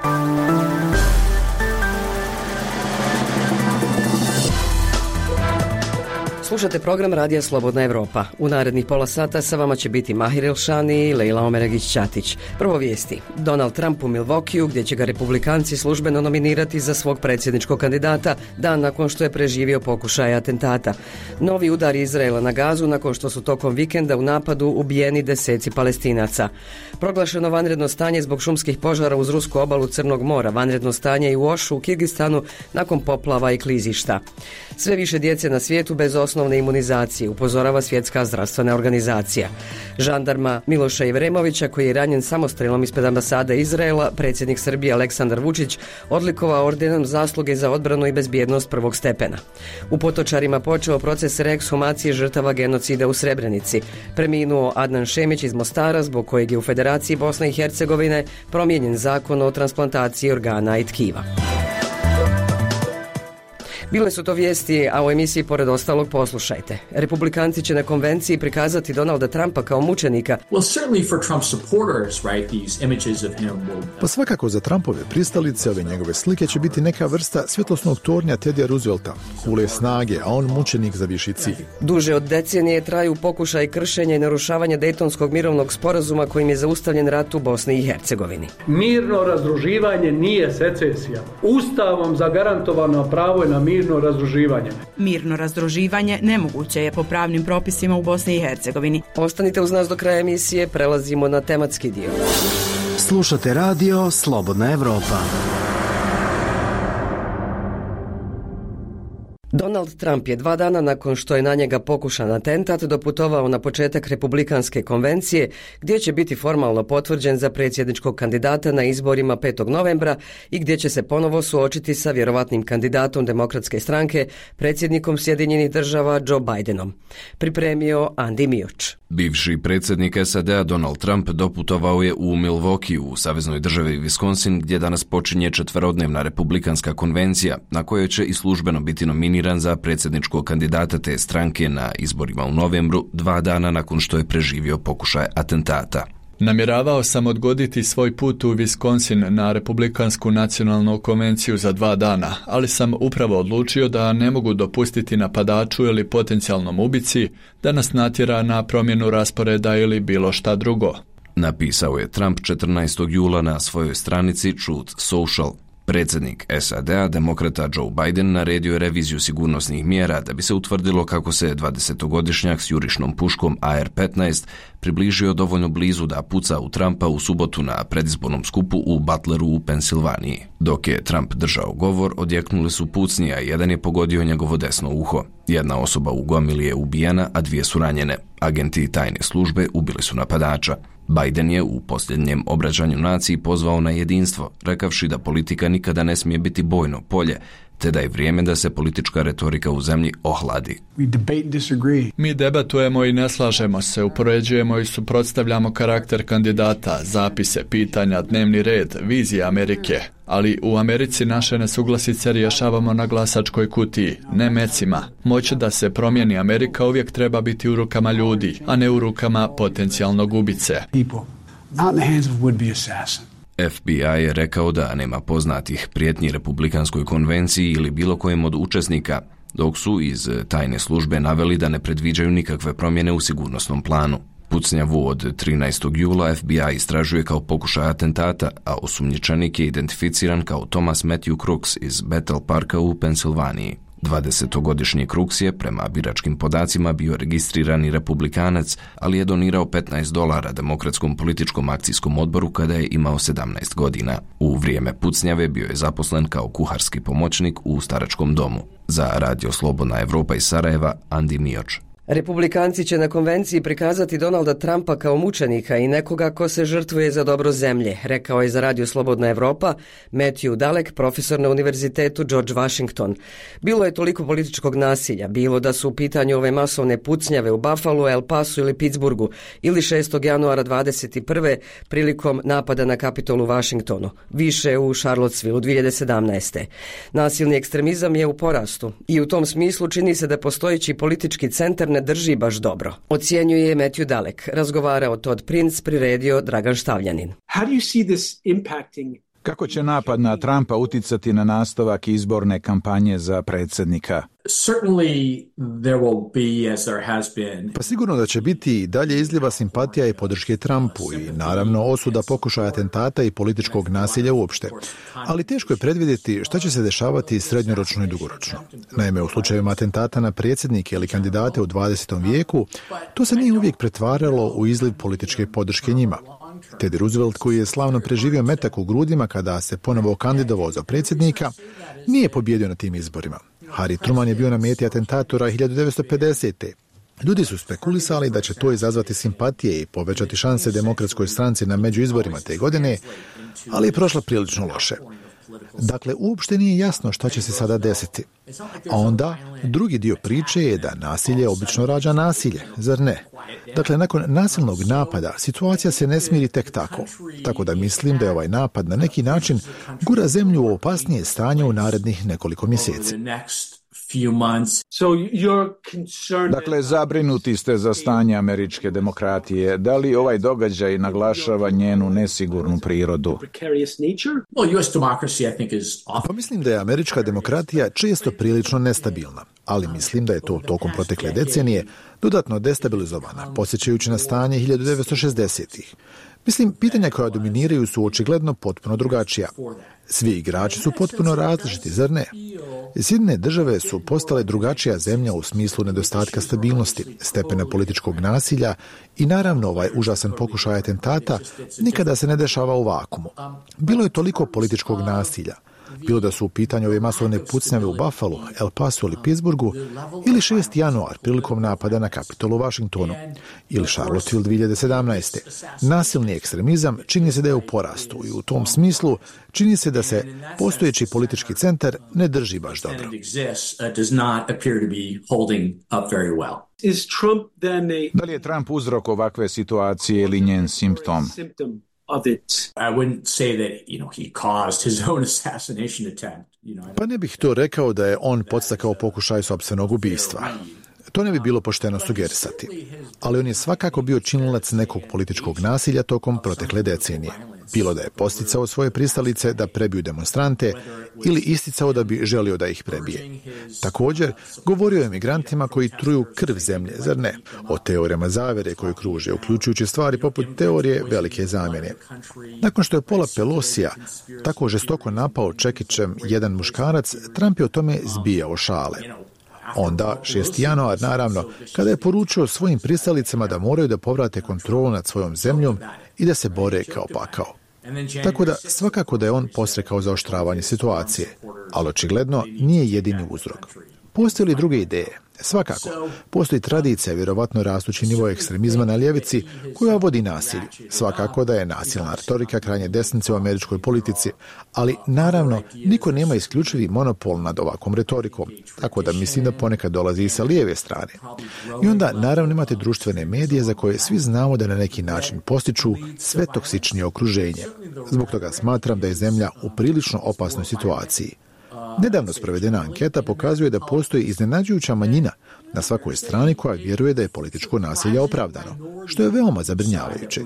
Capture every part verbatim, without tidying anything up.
Slušate program Radija Slobodna Evropa. U narednih pola sata sa vama će biti Mahir Elšani i Lejla Omeregić-Ćatić. Prvo vijesti. Donald Trump u Milwaukeeu, gdje će ga republikanci službeno nominirati za svog predsjedničkog kandidata dan nakon što je preživio pokušaj atentata. Novi udar Izraela na Gazu nakon što su tokom vikenda u napadu ubijeni deseci Palestinaca. Proglašeno vanredno stanje zbog šumskih požara uz rusku obalu Crnog mora. Vanredno stanje i u Ošu u Kirgistanu nakon poplava i klizišta. Sve više djece na svijetu bez osnovne imunizacije, upozorava Svjetska zdravstvena organizacija. Žandarma Miloša Ivremovića, koji je ranjen samostrelom ispred ambasade Izraela, predsjednik Srbije Aleksandar Vučić odlikovao ordenom zasluge za odbranu i bezbjednost prvog stepena. U Potočarima počeo proces reekshumacije žrtava genocida u Srebrenici. Preminuo Adnan Šemić iz Mostara, zbog kojeg je u Federaciji Bosne i Hercegovine promijenjen zakon o transplantaciji organa i tkiva. Bile su to vijesti, a u emisiji pored ostalog poslušajte. Republikanci će na konvenciji prikazati Donalda Trumpa kao mučenika. Pa svakako za Trumpove pristalice ove njegove slike će biti neka vrsta svjetlosnog tornja Tedija Roosevelta. Kule snage, a on mučenik za viši cilj. Duže od decenije traju pokušaj kršenja i narušavanja Dejtonskog mirovnog sporazuma kojim je zaustavljen rat u Bosni i Hercegovini. Mirno razdruživanje nije secesija. Ustavom zagarantovano pravo je na mir. Mirno razdruživanje. Mirno razdruživanje nemoguće je po pravnim propisima u Bosni i Hercegovini. Ostanite uz nas do kraja emisije, prelazimo na tematski dio. Slušate radio Slobodna Evropa. Donald Trump je dva dana nakon što je na njega pokušan atentat doputovao na početak republikanske konvencije, gdje će biti formalno potvrđen za predsjedničkog kandidata na izborima petog novembra i gdje će se ponovo suočiti sa vjerovatnim kandidatom demokratske stranke, predsjednikom Sjedinjenih država Joe Bidenom. Pripremio Andi Mioč. Bivši predsjednik S A D-a Donald Trump doputovao je u Milwaukee u saveznoj državi Wisconsin, gdje danas počinje četverodnevna republikanska konvencija, na kojoj će i službeno biti nominiran za predsjedničkog kandidata te stranke na izborima u novembru, dva dana nakon što je preživio pokušaj atentata. Namjeravao sam odgoditi svoj put u Wisconsin na Republikansku nacionalnu konvenciju za dva dana, ali sam upravo odlučio da ne mogu dopustiti napadaču ili potencijalnom ubici da nas natjera na promjenu rasporeda ili bilo šta drugo. Napisao je Trump četrnaestog jula na svojoj stranici Truth Social. Predsjednik S A D-a, demokrata Joe Biden, naredio je reviziju sigurnosnih mjera da bi se utvrdilo kako se dvadesetogodišnjak s jurišnom puškom A R petnaest približio dovoljno blizu da puca u Trumpa u subotu na predizbornom skupu u Butleru u Pensilvaniji. Dok je Trump držao govor, odjeknuli su pucnji, a jedan je pogodio njegovo desno uho. Jedna osoba u gomili je ubijena, a dvije su ranjene. Agenti tajne službe ubili su napadača. Biden je u posljednjem obraćanju naciji pozvao na jedinstvo, rekavši da politika nikada ne smije biti bojno polje, te da je vrijeme da se politička retorika u zemlji ohladi. Mi debatujemo i ne slažemo se, upoređujemo i suprotstavljamo karakter kandidata, zapise, pitanja, dnevni red, vizije Amerike. Ali u Americi naše nesuglasice rješavamo na glasačkoj kutiji, ne mecima. Moć da se promijeni Amerika uvijek treba biti u rukama ljudi, a ne u rukama potencijalnog ubice. F B I je rekao da nema poznatih prijetnji republikanskoj konvenciji ili bilo kojem od učesnika, dok su iz tajne službe naveli da ne predviđaju nikakve promjene u sigurnosnom planu. Pucnjavu od trinaestog jula F B I istražuje kao pokušaj atentata, a osumnjičenik je identificiran kao Thomas Matthew Crooks iz Bethel Parka u Pensilvaniji. dvadesetogodišnji Crooks je, prema biračkim podacima, bio registrirani republikanac, ali je donirao petnaest dolara Demokratskom političkom akcijskom odboru kada je imao sedamnaest godina. U vrijeme pucnjave bio je zaposlen kao kuharski pomoćnik u staračkom domu. Za Radio Slobodna Evropa iz Sarajeva, Andi Mioč. Republikanci će na konvenciji prikazati Donalda Trumpa kao mučenika i nekoga ko se žrtvuje za dobro zemlje, rekao je za Radio Slobodna Evropa Matthew Dalek, profesor na Univerzitetu George Washington. Bilo je toliko političkog nasilja, bilo da su u pitanju ove masovne pucnjave u Buffalu, El Pasu ili Pittsburghu, ili šestog januara dvadeset prve prilikom napada na Kapitol u Washingtonu, više u Charlottesville dvije hiljade sedamnaeste. Nasilni ekstremizam je u porastu i u tom smislu čini se da postojeći politički centar ne drži baš dobro, ocjenjuje Matthew Dalek. Razgovarao Todd Prince, priredio Dragan Štavljanin. How do you see this impacting Kako će napad na Trumpa uticati na nastavak izborne kampanje za predsjednika? Pa sigurno da će biti i dalje izljeva simpatija i podrške Trumpu i naravno osuda pokušaja atentata i političkog nasilja uopšte. Ali teško je predvidjeti šta će se dešavati srednjoročno i dugoročno. Naime, u slučajevima atentata na predsjednike ili kandidate u dvadesetom vijeku, to se nije uvijek pretvaralo u izliv političke podrške njima. Teddy Roosevelt, koji je slavno preživio metak u grudima kada se ponovo kandidovao za predsjednika, nije pobjedio na tim izborima. Harry Truman je bio na meti atentatora hiljadu devetsto pedesete. Ljudi su spekulisali da će to izazvati simpatije i povećati šanse demokratskoj stranci na međuizborima te godine, ali je prošla prilično loše. Dakle, uopšte nije jasno šta će se sada desiti. A onda, drugi dio priče je da nasilje obično rađa nasilje, zar ne? Dakle, nakon nasilnog napada, situacija se ne smiri tek tako. Tako da mislim da je ovaj napad na neki način gura zemlju u opasnije stanje u narednih nekoliko mjeseci. Dakle, zabrinuti ste za stanje američke demokratije. Da li ovaj događaj naglašava njenu nesigurnu prirodu? Pa mislim da je američka demokratija često prilično nestabilna, ali mislim da je to tokom protekle decenije dodatno destabilizovana, podsjećajući na stanje hiljadu devetsto šezdesetih. Mislim, pitanja koja dominiraju su očigledno potpuno drugačija. Svi igrači su potpuno različiti, zar ne? Sjedinjene države su postale drugačija zemlja u smislu nedostatka stabilnosti, stepena političkog nasilja i naravno ovaj užasan pokušaj atentata nikada se ne dešava u vakumu. Bilo je toliko političkog nasilja. Bilo da su u pitanju ove masovne pucnjave u Buffalu, El Pasu ili Pittsburghu, ili šesti januar prilikom napada na Kapitol u Washingtonu, ili Charlottesville dvije hiljade sedamnaeste. Nasilni ekstremizam čini se da je u porastu i u tom smislu čini se da se postojeći politički centar ne drži baš dobro. Da li je Trump uzrok ovakve situacije ili njen simptom? Pa ne bih to rekao da je on podstakao pokušaj sopstvenog ubistva. To ne bi bilo pošteno sugerisati. Ali on je svakako bio činilac nekog političkog nasilja tokom protekle decenije. Bilo da je posticao svoje pristalice da prebiju demonstrante ili isticao da bi želio da ih prebije. Također, govorio je o migrantima koji truju krv zemlje, zar ne? O teorijama zavere koje kruže, uključujući stvari poput teorije velike zamjene. Nakon što je Paula Pelosija tako žestoko napao čekićem jedan muškarac, Trump je o tome zbijao šale. Onda, šesti januar, naravno, kada je poručio svojim pristalicama da moraju da povrate kontrolu nad svojom zemljom i da se bore kao pakao. Tako da, svakako da je on posrekao zaoštravanje situacije, ali očigledno nije jedini uzrok. Postoje li druge ideje? Svakako, postoji tradicija, vjerovatno rastući nivo ekstremizma na ljevici, koja vodi nasilju. Svakako da je nasilna retorika krajnje desnice u američkoj politici, ali naravno niko nema isključivi monopol nad ovakvom retorikom, tako da mislim da ponekad dolazi i sa lijeve strane. I onda naravno imate društvene medije za koje svi znamo da na neki način postiču sve toksičnije okruženje. Zbog toga smatram da je zemlja u prilično opasnoj situaciji. Nedavno sprovedena anketa pokazuje da postoji iznenađujuća manjina na svakoj strani koja vjeruje da je političko nasilje opravdano, što je veoma zabrinjavajuće.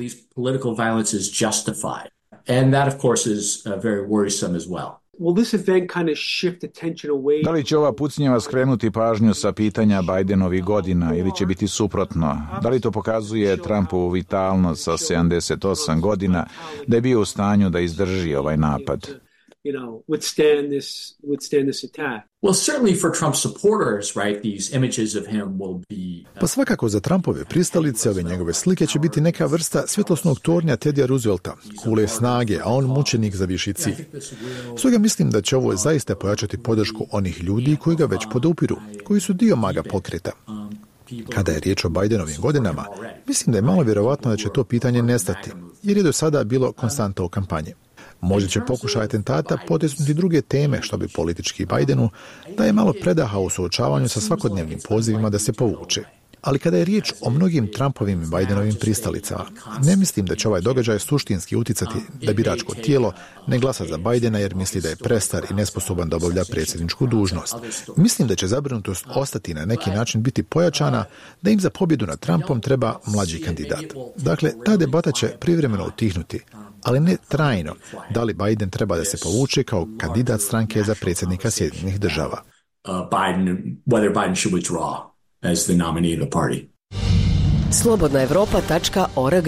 Da li će ova pucnjava skrenuti pažnju sa pitanja Bidenovih godina ili će biti suprotno? Da li to pokazuje Trumpovu vitalnost sa sedamdeset osam godina da je bio u stanju da izdrži ovaj napad? You know, withstand this, withstand this attack. Well, certainly for Trump supporters, right, these images of him will be... Pa svakako za Trumpove pristalice ove njegove slike će biti neka vrsta svjetlosnog tornja Teddya Roosevelta, kule snage, a on mučenik za viši cilj. Stoga mislim da će ovo zaista pojačati podršku onih ljudi koji ga već podupiru, koji su dio MAGA pokreta. Kada je riječ o Bidenovim godinama, mislim da je malo vjerovatno da će to pitanje nestati, jer je do sada bilo konstanta u kampanji. Možda će pokušaj atentata potisnuti druge teme, što bi politički Bidenu daje malo predaha u suočavanju sa svakodnevnim pozivima da se povuče. Ali kada je riječ o mnogim Trumpovim i Bidenovim pristalicama, ne mislim da će ovaj događaj suštinski uticati da biračko tijelo ne glasa za Bidena jer misli da je prestar i nesposoban da obavlja predsjedničku dužnost. Mislim da će zabrinutost ostati na neki način biti pojačana da im za pobjedu nad Trumpom treba mlađi kandidat. Dakle, ta debata će privremeno utihnuti, ali ne trajno. Da li Biden treba da se povuče kao kandidat stranke za predsjednika Sjedinjenih država? Uh, Biden, whether Biden should withdraw as the nominee of the party. slobodna evropa tačka org.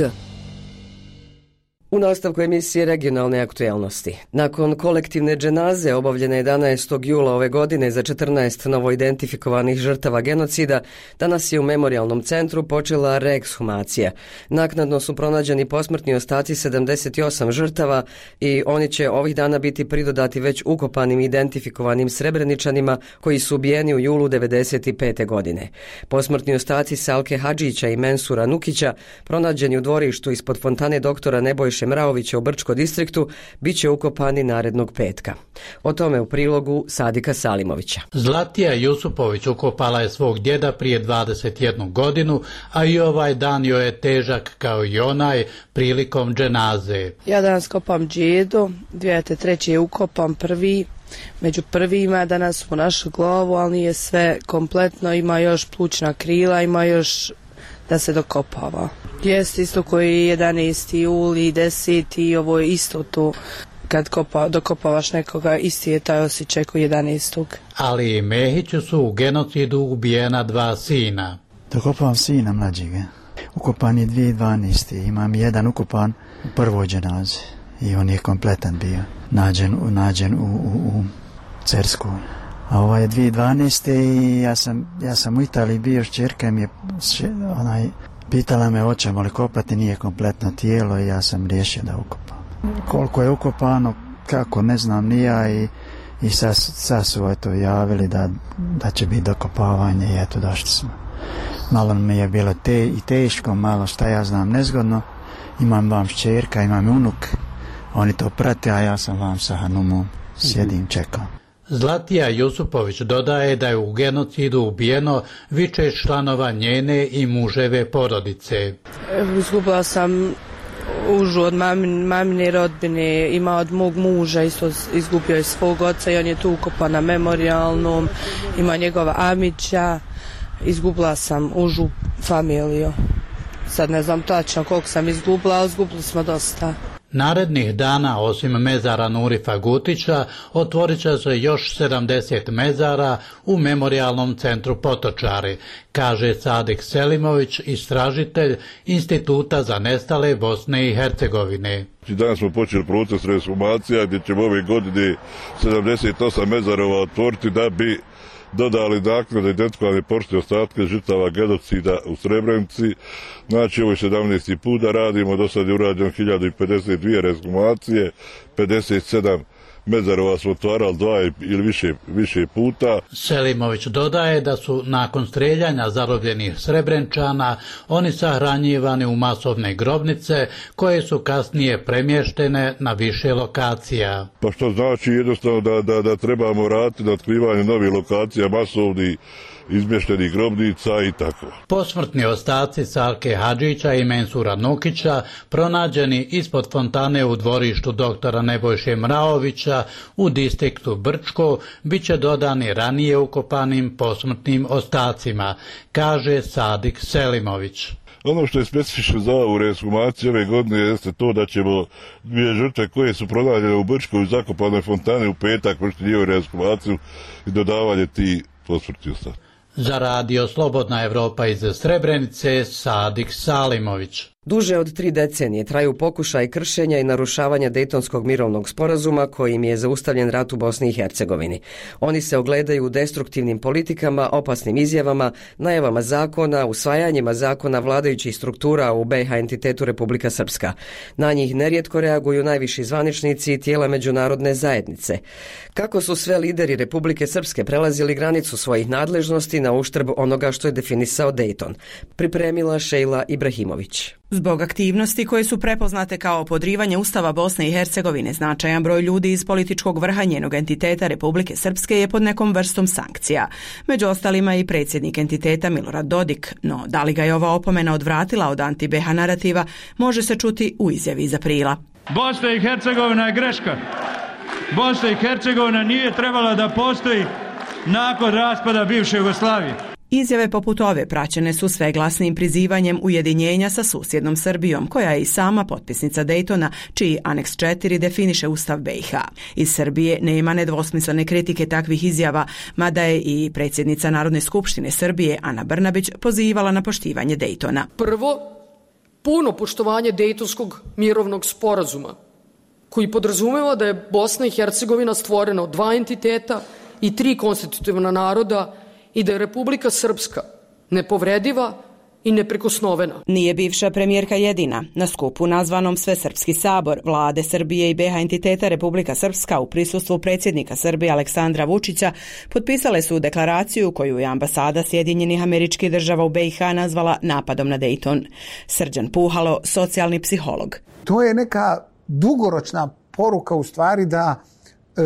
U nastavku emisije Regionalne aktuelnosti. Nakon kolektivne dženaze obavljene jedanaestog jula ove godine za četrnaest novoidentifikovanih žrtava genocida, danas je u memorijalnom centru počela reekshumacija. Naknadno su pronađeni posmrtni ostaci sedamdeset osam žrtava i oni će ovih dana biti pridodati već ukopanim identifikovanim Srebreničanima koji su ubijeni u julu devedeset pete. godine. Posmrtni ostaci Salke Hadžića i Mensura Nukića, pronađeni u dvorištu ispod fontane doktora Nebojše Mraovića u Brčko distriktu, bit će ukopani narednog petka. O tome u prilogu Sadika Salimovića. Zlatija Jusupović ukopala je svog djeda prije dvadeset jednu godinu, a i ovaj dan joj je težak kao i onaj prilikom dženaze. Ja danas kopam djedu, dvije hiljade treće je ukopam prvi, među prvima danas smo našli glavu, ali nije sve kompletno, ima još plućna krila, ima još da se dokopava. Jest isto koji jedanaesti juli, deseti i ovo je isto to. Kad kopa, dokopavaš nekoga, isti je taj osjećaj koji jedanaestog. Ali i Mehiću su u genocidu ubijena dva sina. Dokopavam sina mlađega. Ukopan je dvije hiljade dvanaeste. Imam jedan ukopan u prvoj dženazi i on je kompletan bio. Nađen, nađen u, u, u Cerskoj. A ovo je dvije hiljade dvanaeste. i ja sam, ja sam u Italiji bio, šćerka mi je onaj, pitala me hoćemo li kopati, nije kompletno tijelo i ja sam riješio da ukopam. Koliko je ukopano, kako, ne znam ni ja i, i sad, sad su eto javili da, da će biti dokopavanje i eto došli smo. Malo mi je bilo te, i teško, malo šta ja znam nezgodno. Imam vam šćerka, imam unuk, oni to prate, a ja sam vam sa Hanumom, sjedim, čekam. Zlatija Jusupović dodaje da je u genocidu ubijeno više članova njene i muževe porodice. Izgubila sam užu od mamine, mamine rodbine, ima od mog muža, isto izgubio je svog oca i on je tu ukopan na memorijalnom, ima njegova amića, izgubila sam užu familiju. Sad ne znam tačno koliko sam izgubila, ali izgubili smo dosta. Narednih dana, osim mezara Nurifa Gutića, otvorit će se još sedamdeset mezara u memorijalnom centru Potočari, kaže Sadik Selimović, istražitelj Instituta za nestale Bosne i Hercegovine. Danas smo počeli proces rekshumacija gdje ćemo ove godine sedamdeset osam mezarova otvoriti da bi dodali naknadno identifikovane posmrtne ostatke žrtava genocida u Srebrenici. Znači, ovo je sedamnaesti put da radimo, do sad je urađeno hiljadu pedeset dvije rekshumacije, pedeset sedam mezarova smo otvarali dva ili više, više puta. Selimović dodaje da su nakon streljanja zarobljenih Srebrenčana oni sahranjivani u masovne grobnice koje su kasnije premještene na više lokacija. Pa što znači jednostavno da, da, da trebamo raditi na otkrivanju novih lokacija, masovnih izmještenih grobnica i tako. Posmrtni ostaci Salke Hadžića i Mensura Nukića, pronađeni ispod fontane u dvorištu doktora Nebojše Mraovića u distriktu Brčko, bit će dodani ranije ukopanim posmrtnim ostacima, kaže Sadik Selimović. Ono što je specifično za ovu rekshumaciju ove godine jeste to da ćemo dvije žrtve koje su pronađene u Brčkoj u zakopanoj fontane u petak vršiti njihovu rekshumaciju i dodavanje ti posmrtni ostaci. Za radio Slobodna Evropa iz Srebrenice, Sadik Salimović. Duže od tri decenije traju pokušaj kršenja i narušavanja Dejtonskog mirovnog sporazuma kojim je zaustavljen rat u Bosni i Hercegovini. Oni se ogledaju u destruktivnim politikama, opasnim izjavama, najavama zakona, usvajanjima zakona vladajućih struktura u B iH entitetu Republika Srpska. Na njih nerijetko reaguju najviši zvaničnici i tijela međunarodne zajednice. Kako su sve lideri Republike Srpske prelazili granicu svojih nadležnosti na uštrb onoga što je definisao Dejton? Pripremila Šejla Ibrahimović. Zbog aktivnosti koje su prepoznate kao podrivanje Ustava Bosne i Hercegovine, značajan broj ljudi iz političkog vrha njenog entiteta Republike Srpske je pod nekom vrstom sankcija. Među ostalima i predsjednik entiteta Milorad Dodik, no da li ga je ova opomena odvratila od anti-B iH narativa, može se čuti u izjavi iz aprila. Bosna i Hercegovina je greška. Bosna i Hercegovina nije trebala da postoji nakon raspada bivše Jugoslavije. Izjave poput ove praćene su sve glasnim prizivanjem ujedinjenja sa susjednom Srbijom, koja je i sama potpisnica Daytona, čiji aneks četiri definiše Ustav B i H. Iz Srbije nema nedvosmislene kritike takvih izjava, mada je i predsjednica Narodne skupštine Srbije, Ana Brnabić, pozivala na poštivanje Daytona. Prvo, puno poštovanje Dejtonskog mirovnog sporazuma, koji podrazumeva da je Bosna i Hercegovina stvorena od dva entiteta i tri konstitutivna naroda i da je Republika Srpska nepovrediva i neprikosnovena. Nije bivša premijerka jedina. Na skupu nazvanom Svesrpski sabor vlade Srbije i B H entiteta Republika Srpska u prisustvu predsjednika Srbije Aleksandra Vučića potpisale su deklaraciju koju je ambasada Sjedinjenih Američkih Država u B i H nazvala napadom na Dayton. Srđan Puhalo, socijalni psiholog. To je neka dugoročna poruka u stvari da e,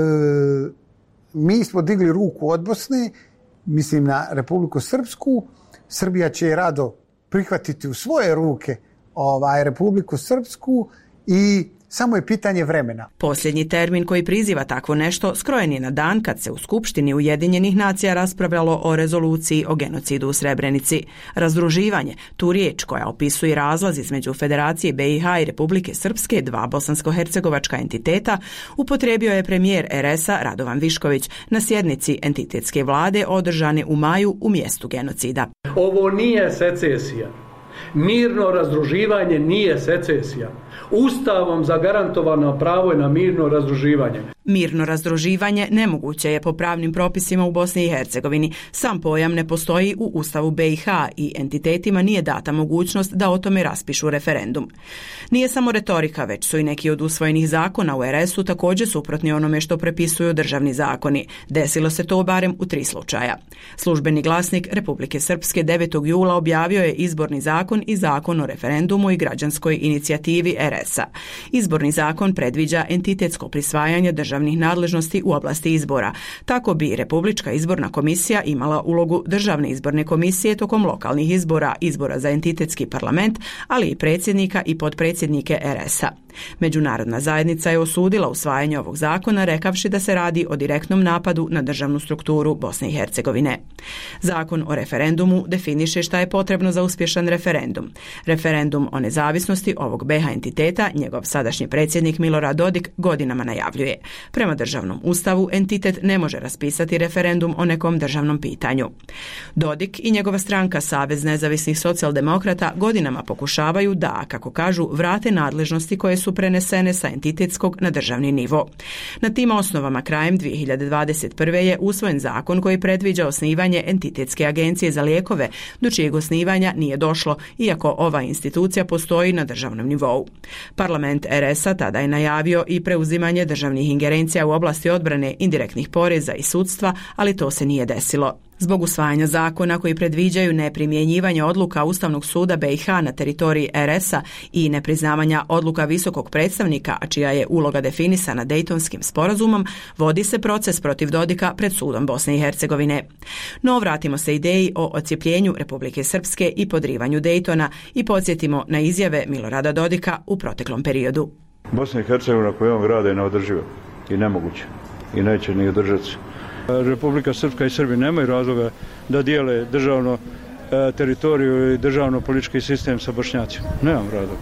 mi smo digli ruku od Bosne, mislim na Republiku Srpsku, Srbija će rado prihvatiti u svoje ruke ovaj, Republiku Srpsku i samo je pitanje vremena. Posljednji termin koji priziva takvo nešto skrojen je na dan kad se u Skupštini Ujedinjenih nacija raspravljalo o rezoluciji o genocidu u Srebrenici. Razdruživanje, tu riječ koja opisuje razlaz između Federacije B i H i Republike Srpske, dva bosansko-hercegovačka entiteta, upotrijebio je premijer R S-a Radovan Višković na sjednici entitetske vlade održane u maju u mjestu genocida. Ovo nije secesija. Mirno razdruživanje nije secesija. Ustavom zagarantovano pravo je na mirno razdruživanje. Mirno razdruživanje nemoguće je po pravnim propisima u Bosni i Hercegovini. Sam pojam ne postoji u Ustavu B i H i entitetima nije data mogućnost da o tome raspišu referendum. Nije samo retorika, već su i neki od usvojenih zakona u R S-u također suprotni onome što prepisuju državni zakoni. Desilo se to barem u tri slučaja. Službeni glasnik Republike Srpske devetog jula objavio je izborni zakon i zakon o referendumu i građanskoj inicijativi R S-a. Izborni zakon predviđa entitetsko prisvajanje državnih nadležnosti u oblasti izbora. Tako bi Republička izborna komisija imala ulogu državne izborne komisije tokom lokalnih izbora, izbora za entitetski parlament, ali i predsjednika i potpredsjednike R S-a. Međunarodna zajednica je osudila usvajanje ovog zakona, rekavši da se radi o direktnom napadu na državnu strukturu Bosne i Hercegovine. Zakon o referendumu definiše šta je potrebno za uspješan referendum. Referendum o nezavisnosti ovog B H entiteta njegov sadašnji predsjednik Milorad Dodik godinama najavljuje. Prema državnom ustavu entitet ne može raspisati referendum o nekom državnom pitanju. Dodik i njegova stranka Savez nezavisnih socijaldemokrata godinama pokušavaju da, kako kažu, vrate nadležnosti koje su prenesene sa entitetskog na državni nivo. Na tim osnovama krajem dvije hiljade dvadeset prve je usvojen zakon koji predviđa osnivanje entitetske agencije za lijekove, do čijeg osnivanja nije došlo, iako ova institucija postoji na državnom nivou. Parlament R S-a tada je najavio i preuzimanje državnih ingerencija u oblasti odbrane, indirektnih poreza i sudstva, ali to se nije desilo. Zbog usvajanja zakona koji predviđaju neprimjenjivanje odluka Ustavnog suda B i H na teritoriji R S-a i nepriznavanja odluka visokog predstavnika, a čija je uloga definisana Dejtonskim sporazumom, vodi se proces protiv Dodika pred sudom Bosne i Hercegovine. No vratimo se ideji o odcijepljenju Republike Srpske i podrivanju Dejtona i podsjetimo na izjave Milorada Dodika u proteklom periodu. Bosna i Hercegovina koju on grade je neodrživa i nemoguće i neće ni održati. Republika Srpska i Srbi nemaju razloga da dijele državno e, teritoriju i državno politički sistem sa Bošnjacima. Nemam razloga.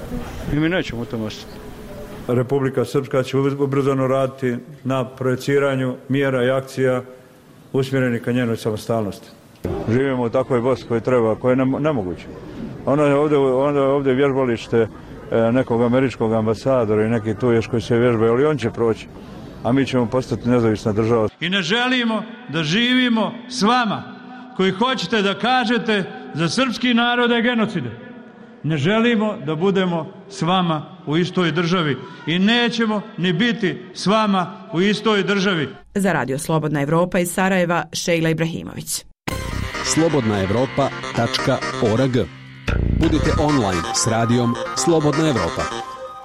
I mi nećemo u tom ostati. Republika Srpska će ubrzano raditi na projeciranju mjera i akcija usmjerenih ka njenoj samostalnosti. Živimo u takvoj Bosni koji treba, koja je nemoguće. Ono je ovdje, ono je ovdje vježbalište e, nekog američkog ambasadora i neki tu još koji se vježbaju, ali on će proći. A mi ćemo postati nezavisna država. I ne želimo da živimo s vama koji hoćete da kažete za srpski narod je genocide. Ne želimo da budemo s vama u istoj državi i nećemo ni biti s vama u istoj državi. Za Radio Slobodna Evropa iz Sarajeva, Šejla Ibrahimović. slobodna evropa tačka org. Budite online s radijom Slobodna Evropa.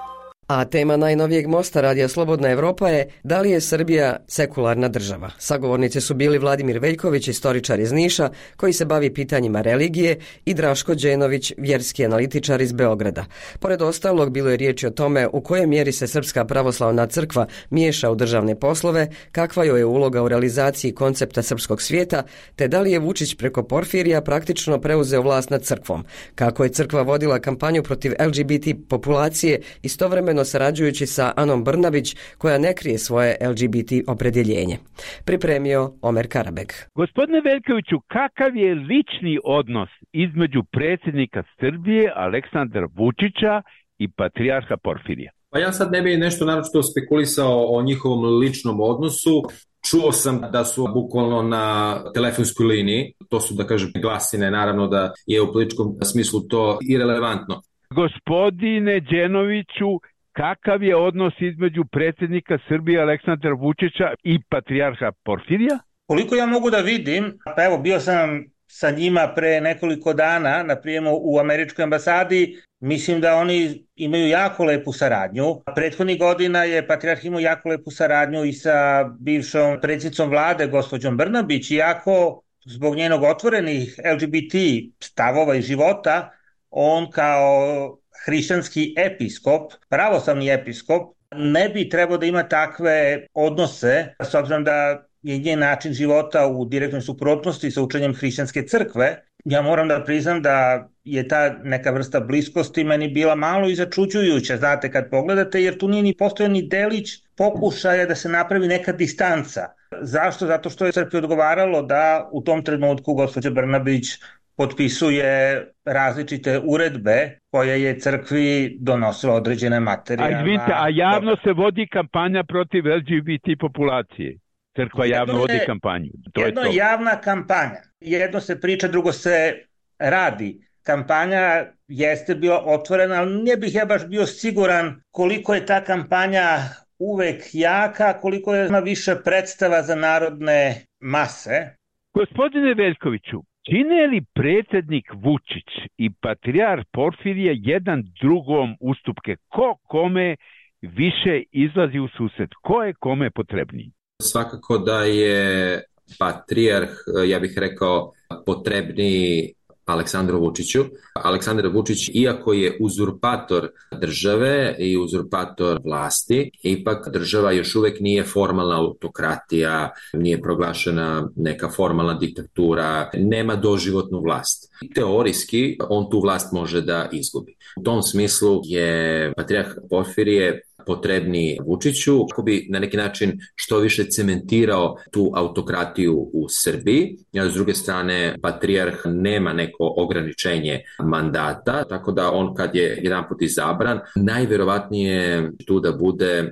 A tema najnovijeg mosta Radija Slobodna Evropa je da li je Srbija sekularna država. Sagovornici su bili Vladimir Veljković, istoričar iz Niša, koji se bavi pitanjima religije, i Draško Đenović, vjerski analitičar iz Beograda. Pored ostalog, bilo je riječi o tome u kojoj mjeri se Srpska pravoslavna crkva miješa u državne poslove, kakva joj je uloga u realizaciji koncepta srpskog svijeta, te da li je Vučić preko Porfirija praktično preuzeo vlast nad crkvom, kako je crkva vodila kampanju protiv L G B T populacije, istovremeno sarađujući sa Anom Brnabić, koja ne krije svoje L G B T opredjeljenje. Pripremio Omer Karabek. Gospodine Veljkoviću, kakav je lični odnos između predsjednika Srbije Aleksandra Vučića i patrijarha Porfirija? Pa ja sad ne bih nešto naročito spekulisao o njihovom ličnom odnosu. Čuo sam da su bukvalno na telefonskoj liniji, to su, da kažem, glasine, naravno da je u političkom smislu to irelevantno. Gospodine Đenoviću, kakav je odnos između predsjednika Srbije Aleksandra Vučića i patrijarha Porfirija? Koliko ja mogu da vidim, pa evo bio sam sa njima pre nekoliko dana na prijemu u američkoj ambasadi, mislim da oni imaju jako lepu saradnju. Prethodnih godina je patrijarh imao jako lepu saradnju i sa bivšom predsjednicom vlade, gospođom Brnabić, iako zbog njenog otvorenih L G B T stavova i života, on kao hrišćanski episkop, pravoslavni episkop, ne bi trebao da ima takve odnose, s obzirom da je njen način života u direktnoj suprotnosti sa učenjem hrišćanske crkve. Ja moram da priznam da je ta neka vrsta bliskosti meni bila malo i začuđujuća, znate, kad pogledate, jer tu nije ni postojao ni delić pokušaja da se napravi neka distanca. Zašto? Zato što je crkvi odgovaralo da u tom trenutku gospođa Brnabić potpisuje različite uredbe koje je crkvi donosila određene materijalne. A izvinite, a javno se vodi kampanja protiv L G B T populacije. Crkva javno je, vodi kampanju. To jedno je to. Javna kampanja. Jedno se priča, drugo se radi. Kampanja jeste bila otvorena, ali ne bih ja baš bio siguran koliko je ta kampanja uvek jaka, koliko je ima više predstava za narodne mase. Gospodine Veljkoviću, čine li predsjednik Vučić i patrijarh Porfirije jedan drugom ustupke? Ko kome više izlazi u susret? Ko je kome potrebniji? Svakako da je patrijarh, ja bih rekao, potrebniji Aleksandru Vučiću. Aleksandar Vučić, iako je uzurpator države i uzurpator vlasti, ipak država još uvijek nije formalna autokratija, nije proglašena neka formalna diktatura, nema doživotnu vlast. Teorijski on tu vlast može da izgubi. U tom smislu je patrijarh Porfirije potrebni Vučiću kako bi na neki način što više cementirao tu autokratiju u Srbiji. S druge strane, patrijarh nema neko ograničenje mandata, tako da on kad je jedanput izabran, najvjerovatnije tu da bude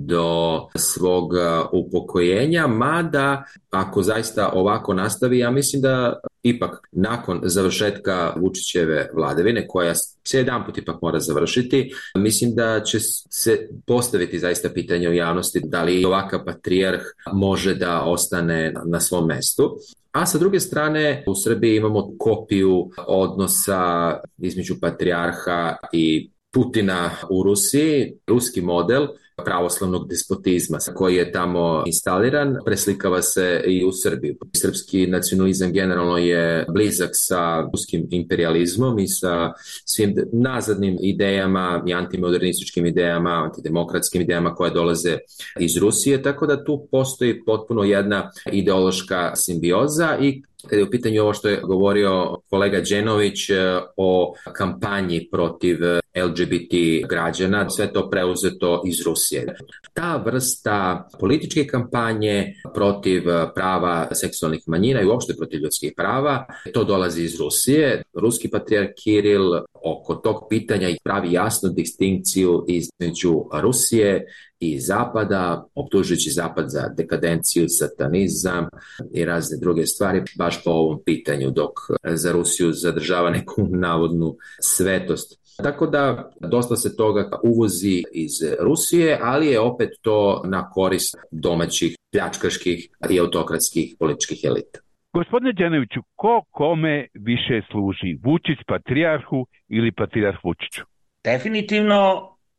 do svog upokojenja, mada ako zaista ovako nastavi, ja mislim da ipak nakon završetka Vučićeve vladavine, koja se jedanput ipak mora završiti, mislim da će se postaviti zaista pitanje u javnosti da li ovakav patrijarh može da ostane na svom mestu. A sa druge strane, u Srbiji imamo kopiju odnosa između patrijarha i Putina u Rusiji, ruski model pravoslavnog despotizma koji je tamo instaliran, preslikava se i u Srbiju. Srpski nacionalizam generalno je blizak sa ruskim imperializmom i sa svim nazadnim idejama i antimodernističkim idejama, antidemokratskim idejama koje dolaze iz Rusije, tako da tu postoji potpuno jedna ideološka simbioza. I kada je u pitanju ovo što je govorio kolega Đenović o kampanji protiv L G B T građana, sve to preuzeto iz Rusije. Ta vrsta političke kampanje protiv prava seksualnih manjina i uopšte protiv ljudskih prava, to dolazi iz Rusije. Ruski patrijarh Kiril oko tog pitanja pravi jasnu distinkciju između Rusije i Zapada, optužujući Zapad za dekadenciju, satanizam i razne druge stvari, baš po ovom pitanju, dok za Rusiju zadržava neku navodnu svetost. Tako da dosta se toga uvozi iz Rusije, ali je opet to na korist domaćih pljačkaških i autokratskih političkih elita. Gospodine Đenoviću, ko kome više služi? Vučić patrijarhu ili patrijarh Vučiću? Definitivno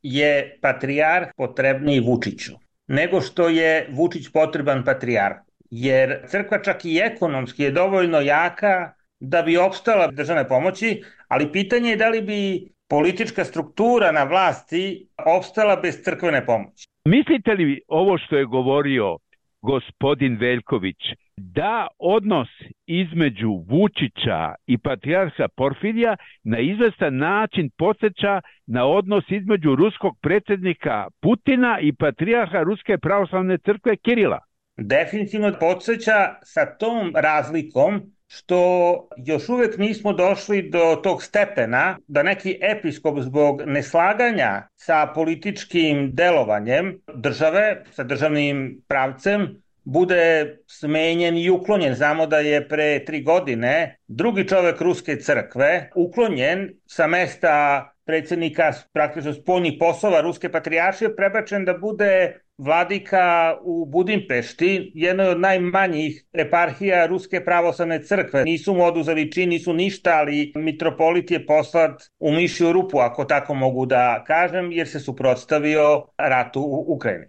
je patrijarh potrebniji Vučiću nego što je Vučić potreban patrijarh. Jer crkva čak i ekonomski je dovoljno jaka da bi opstala državne pomoći, ali pitanje je da li bi politička struktura na vlasti opstala bez crkvene pomoći. Mislite li ovo što je govorio gospodin Veljković, da odnos između Vučića i patrijarha Porfirija na izvestan način podsjeća na odnos između ruskog predsjednika Putina i patrijarha Ruske pravoslavne crkve Kirila? Definitivno podsjeća sa tom razlikom što još uvijek nismo došli do tog stepena da neki episkop zbog neslaganja sa političkim delovanjem države, sa državnim pravcem, bude smenjen i uklonjen. Znamo da je pre tri godine drugi čovjek Ruske crkve uklonjen sa mesta predsjednika praktično spoljnih poslova Ruske patrijaršije, prebačen da bude vladika u Budimpešti, jednoj od najmanjih eparhija Ruske pravoslavne crkve. Nisu mu oduzeli čin, nisu ništa, ali mitropolit je poslat u mišju rupu, ako tako mogu da kažem, jer se suprotstavio ratu u Ukrajini.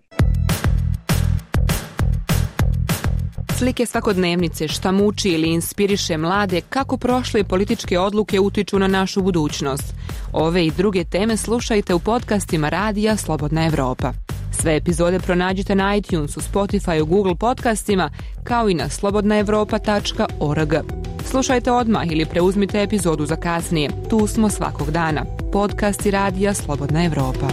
Slike svakodnevnice, šta muči ili inspiriše mlade, kako prošle političke odluke utiču na našu budućnost. Ove i druge teme slušajte u podcastima Radija Slobodna Evropa. Sve epizode pronađite na iTunesu, Spotifyu, Google podcastima, kao i na slobodna evropa tačka org. Slušajte odmah ili preuzmite epizodu za kasnije. Tu smo svakog dana. Podcasti Radija Slobodna Evropa.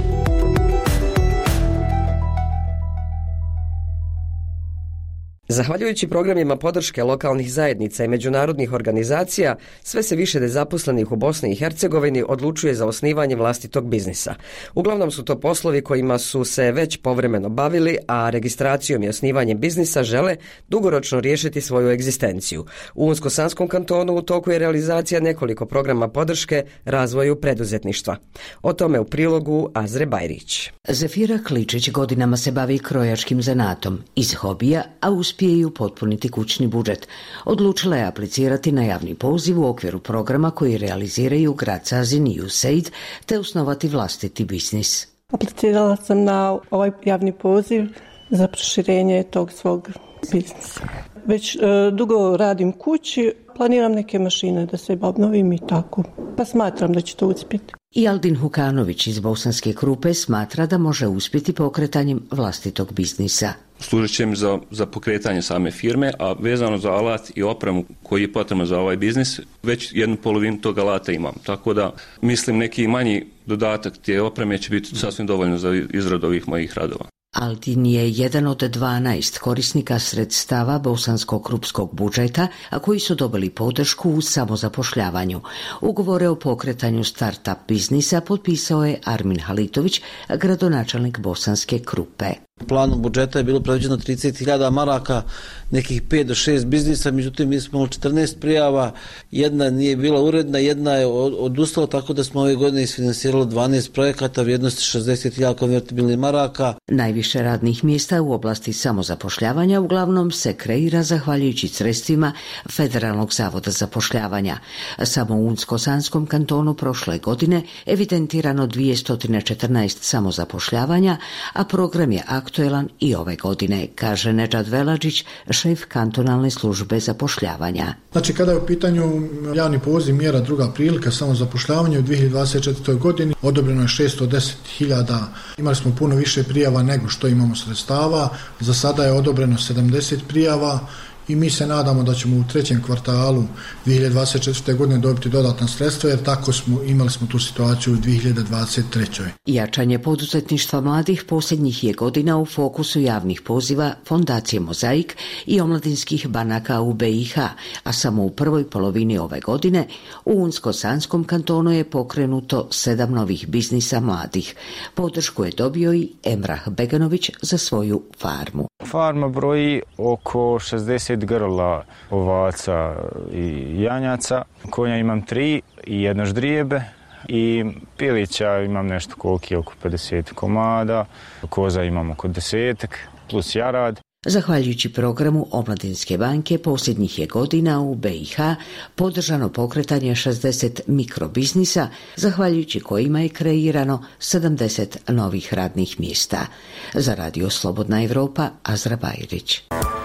Zahvaljujući programima podrške lokalnih zajednica i međunarodnih organizacija, sve se više nezaposlenih u Bosni i Hercegovini odlučuje za osnivanje vlastitog biznisa. Uglavnom su to poslovi kojima su se već povremeno bavili, a registracijom i osnivanjem biznisa žele dugoročno riješiti svoju egzistenciju. U Unsko-Sanskom kantonu u toku je realizacija nekoliko programa podrške razvoju preduzetništva. O tome u prilogu Azre Bajrić. Zefira Kličić godinama se bavi krojačkim zanatom iz hobija, a uspije i upotpuniti kućni budžet. Odlučila je aplicirati na javni poziv u okviru programa koji realiziraju grad Sazin i U S A I D te osnovati vlastiti biznis. Aplicirala sam na ovaj javni poziv za proširenje tog svog biznisa. Već e, dugo radim kući, planiram neke mašine da se obnovim i tako. Pa smatram da će to uspjeti. I Aldin Hukanović iz Bosanske Krupe smatra da može uspjeti pokretanjem vlastitog biznisa. Služit će mi za, za pokretanje same firme, a vezano za alat i opremu koji je potrebno za ovaj biznis, već jednu polovinu tog alata imam. Tako da mislim neki manji dodatak te opreme će biti sasvim dovoljno za izradu ovih mojih radova. Aldin je jedan od dvanaest korisnika sredstava bosansko-krupskog budžeta, a koji su dobili podršku u samozapošljavanju. Ugovore o pokretanju start-up biznisa potpisao je Armin Halitović, gradonačelnik Bosanske Krupe. U planu budžeta je bilo predviđeno trideset hiljada maraka, nekih pet do šest biznisa, međutim mi smo imali četrnaest prijava, jedna nije bila uredna, jedna je odustala, tako da smo ove godine isfinansirali dvanaest projekata vrijednosti šezdeset hiljada konvertibilnih maraka. Najviše radnih mjesta u oblasti samozapošljavanja uglavnom se kreira zahvaljujući sredstvima Federalnog zavoda zapošljavanja. Samo u Unsko-Sanskom kantonu prošle godine evidentirano dvjesto četrnaest samozapošljavanja, a program je aktuelan i ove godine, kaže Nedžad Veladžić, šef kantonalne službe zapošljavanja. Znači, kada je u pitanju javni poziv mjera druga prilika samozapošljavanja u dvije hiljade dvadeset četvrtoj godini odobreno je šesto deset hiljada. Imali smo puno više prijava nego što imamo sredstava. Za sada je odobreno sedamdeset prijava i mi se nadamo da ćemo u trećem kvartalu dvije hiljade dvadeset četvrte. godine dobiti dodatna sredstva, jer tako smo imali smo tu situaciju u dvije hiljade dvadeset trećoj. Jačanje poduzetništva mladih posljednjih je godina u fokusu javnih poziva Fondacije Mozaik i omladinskih banaka u B i H, a samo u prvoj polovini ove godine u Unsko-Sanskom kantonu je pokrenuto sedam novih biznisa mladih. Podršku je dobio i Emrah Beganović za svoju farmu. Farma broji oko šezdeset grla, ovaca i janjaca. Konja imam tri i jedno ždrijebe i pilića imam nešto koliki, oko pedeset komada. Koza imam oko desetak plus jarad. Zahvaljujući programu Omladinske banke posljednjih je godina u B i H podržano pokretanje šezdeset mikrobiznisa, zahvaljujući kojima je kreirano sedamdeset novih radnih mjesta. Za Radio Slobodna Evropa, Azra Bajrić.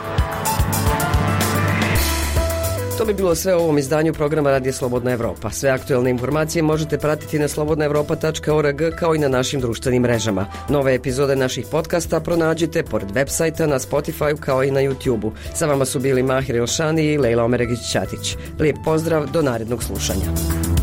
To bi bilo sve u ovom izdanju programa Radija Slobodna Evropa. Sve aktualne informacije možete pratiti na slobodna evropa tačka org kao i na našim društvenim mrežama. Nove epizode naših podcasta pronađite pored web sajta na Spotify kao i na YouTubeu. Sa vama su bili Mahir Elšani i Lejla Omeregić-Ćatić. Lijep pozdrav, do narednog slušanja.